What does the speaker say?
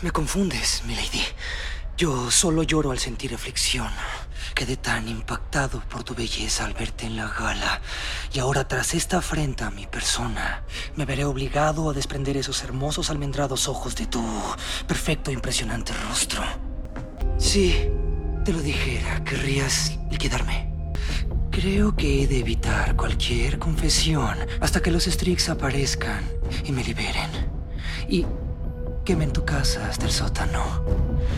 Me confundes, milady. Yo solo lloro al sentir aflicción. Quedé tan impactado por tu belleza al verte en la gala. Y ahora, tras esta afrenta a mi persona, me veré obligado a desprender esos hermosos almendrados ojos de tu perfecto e impresionante rostro. Si te lo dijera, querrías liquidarme. Creo que he de evitar cualquier confesión hasta que los Strix aparezcan y me liberen. Y quemen tu casa hasta el sótano.